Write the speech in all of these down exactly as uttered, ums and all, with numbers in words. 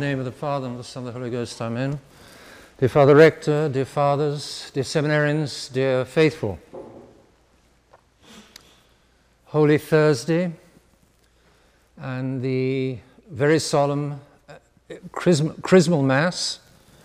name of the Father, and of the Son, and of the Holy Ghost, amen. Dear Father Rector, dear fathers, dear seminarians, dear faithful. Holy Thursday and the very solemn chrism- chrismal Mass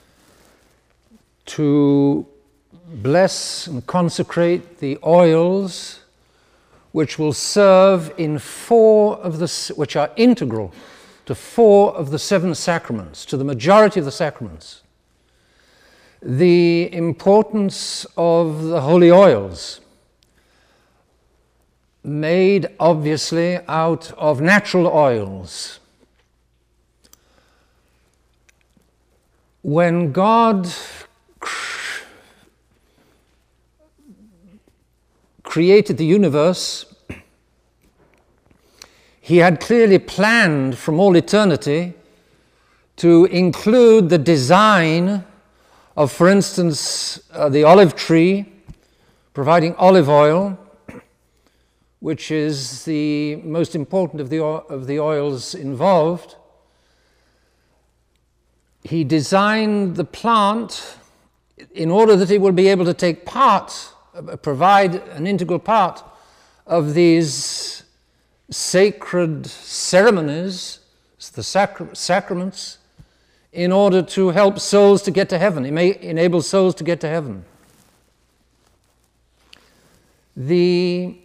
to bless and consecrate the oils which will serve in four of the, which are integral to four of the seven sacraments, to the majority of the sacraments. The importance of the holy oils, made obviously out of natural oils. When God cr- created the universe, He had clearly planned from all eternity to include the design of, for instance, uh, the olive tree, providing olive oil, which is the most important of the, of the oils involved. He designed the plant in order that it would be able to take part, uh, provide an integral part of these sacred ceremonies, the sacra- sacraments, in order to help souls to get to heaven. It may enable souls to get to heaven. The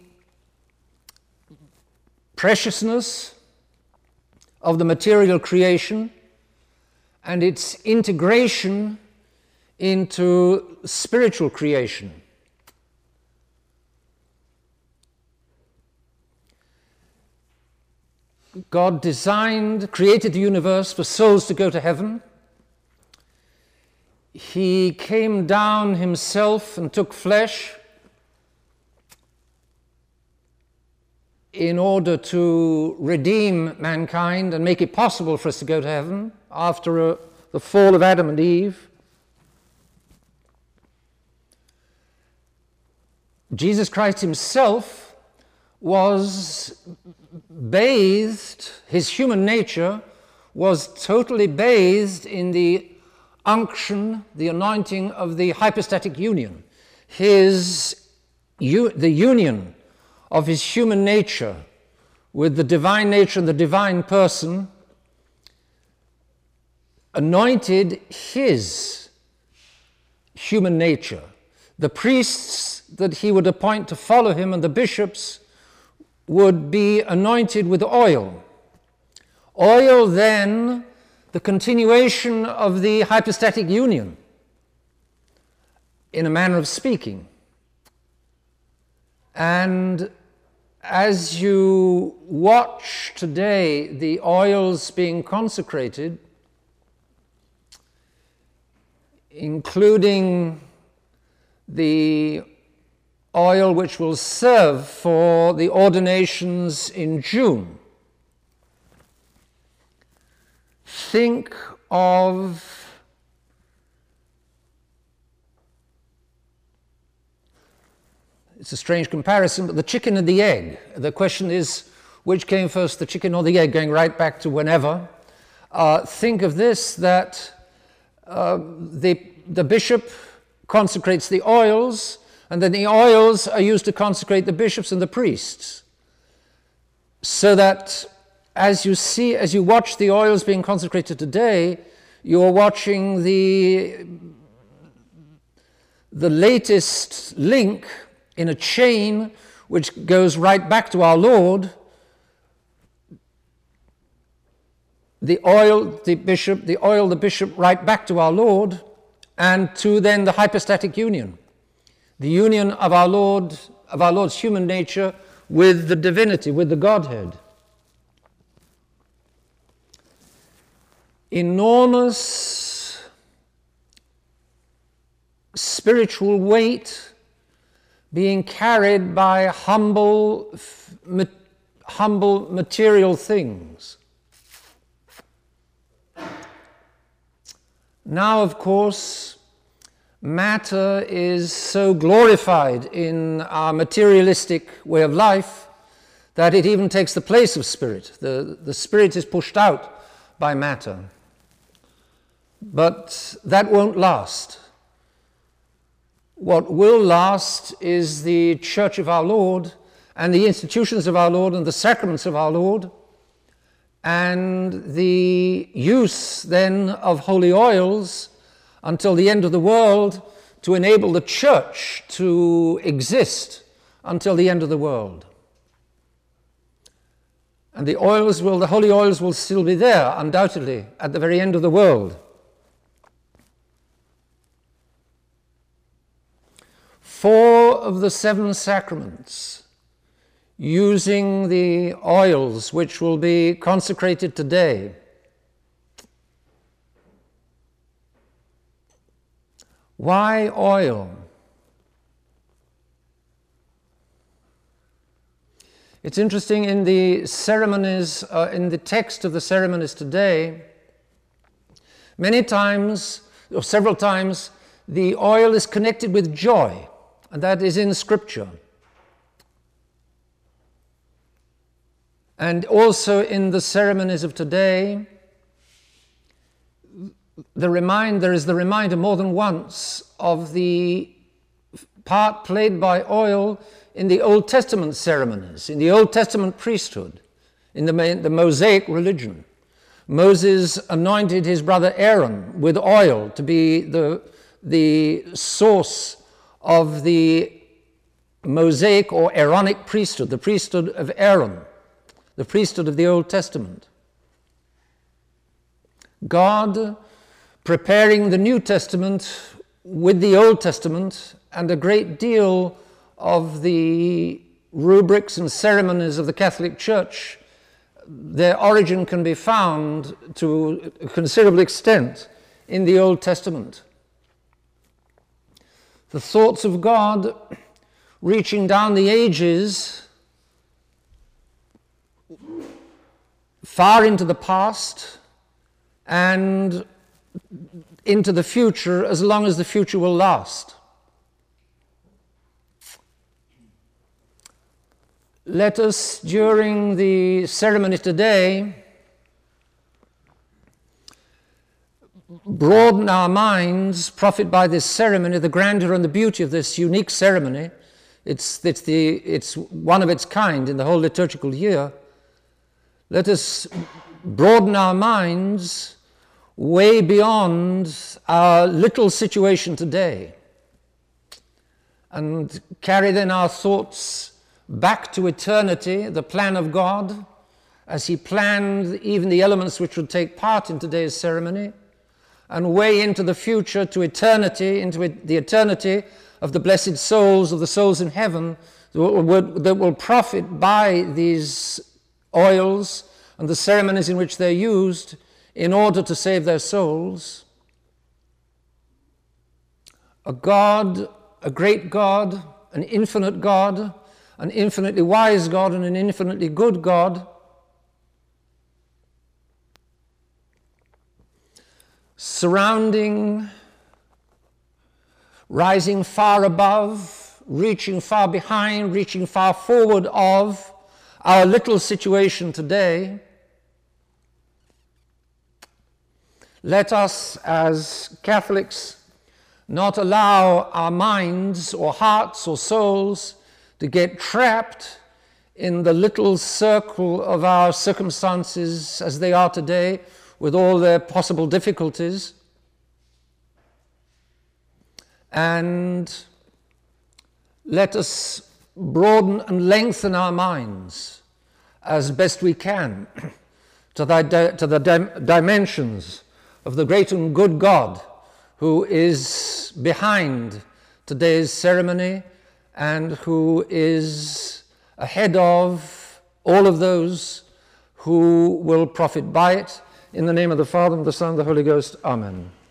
preciousness of the material creation and its integration into spiritual creation. God designed, created the universe for souls to go to heaven. He came down himself and took flesh in order to redeem mankind and make it possible for us to go to heaven after uh, the fall of Adam and Eve. Jesus Christ himself was bathed, his human nature was totally bathed in the unction, the anointing of the hypostatic union. His, the union of his human nature with the divine nature and the divine person anointed his human nature. The priests that he would appoint to follow him and the bishops would be anointed with oil. Oil, then, the continuation of the hypostatic union, in a manner of speaking. And as you watch today the oils being consecrated, including the oil which will serve for the ordinations in June, think of it's a strange comparison, but the chicken and the egg. The question is, which came first, the chicken or the egg, going right back to whenever. Uh, think of this, that uh, the, the bishop consecrates the oils, and then the oils are used to consecrate the bishops and the priests. So that as you see, as you watch the oils being consecrated today, you're watching the, the latest link in a chain which goes right back to our Lord. The oil, the bishop, the oil, the bishop, right back to our Lord, and to then the hypostatic union. The union of our Lord, of our Lord's human nature with the divinity, with the Godhead. Enormous spiritual weight being carried by humble, ma- humble material things. Now, of course, matter is so glorified in our materialistic way of life that it even takes the place of spirit. The, the spirit is pushed out by matter. But that won't last. What will last is the Church of our Lord and the institutions of our Lord and the sacraments of our Lord, and the use then of holy oils until the end of the world to enable the church to exist until the end of the world. And the oils will, the holy oils will still be there, undoubtedly, at the very end of the world. Four of the seven sacraments, using the oils which will be consecrated today. Why oil? It's interesting, in the ceremonies, uh, in the text of the ceremonies today, many times, or several times, the oil is connected with joy, and that is in Scripture. And also in the ceremonies of today, the remind, there is the reminder more than once of the part played by oil in the Old Testament ceremonies, in the Old Testament priesthood, in the, the Mosaic religion. Moses anointed his brother Aaron with oil to be the, the source of the Mosaic or Aaronic priesthood, the priesthood of Aaron, the priesthood of the Old Testament. God preparing the New Testament with the Old Testament, and a great deal of the rubrics and ceremonies of the Catholic Church, their origin can be found to a considerable extent in the Old Testament. The thoughts of God reaching down the ages far into the past and into the future, as long as the future will last. Let us, during the ceremony today, broaden our minds, profit by this ceremony, the grandeur and the beauty of this unique ceremony. It's, it's, the, it's one of its kind in the whole liturgical year. Let us broaden our minds way beyond our little situation today, and carry then our thoughts back to eternity, the plan of God, as he planned even the elements which would take part in today's ceremony, and way into the future to eternity, into the eternity of the blessed souls, of the souls in heaven, that will, that will profit by these oils and the ceremonies in which they're used in order to save their souls. A God, a great God, an infinite God, an infinitely wise God, and an infinitely good God, surrounding, rising far above, reaching far behind, reaching far forward of our little situation today. Let us, as Catholics, not allow our minds or hearts or souls to get trapped in the little circle of our circumstances as they are today, with all their possible difficulties. And let us broaden and lengthen our minds as best we can to the, to the dim- dimensions of the great and good God who is behind today's ceremony and who is ahead of all of those who will profit by it. In the name of the Father, and the Son, and the Holy Ghost. Amen.